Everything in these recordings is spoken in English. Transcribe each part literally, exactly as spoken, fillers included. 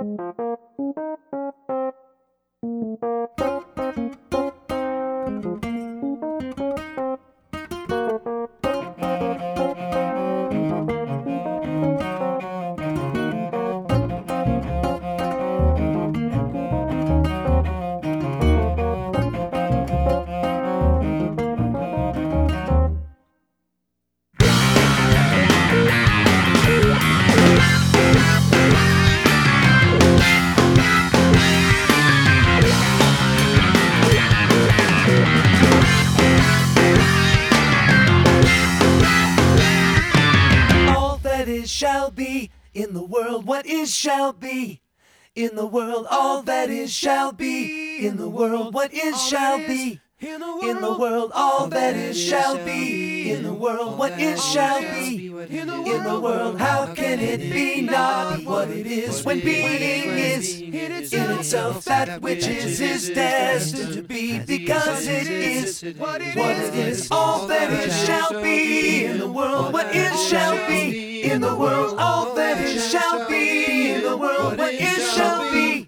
Shall be in the world, what is shall be in the world, all that is shall be in the world, what is shall be in the world, all that is shall be in the world, what is shall be in the world. How can it be not what it is when being is in itself that which is is destined to be, because it is what it is. All that is shall be in the world, what is shall be in the world, all that is shall be in the world, what is shall be.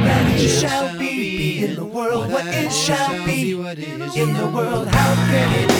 Shall be in the world, what is shall be in the world, how can it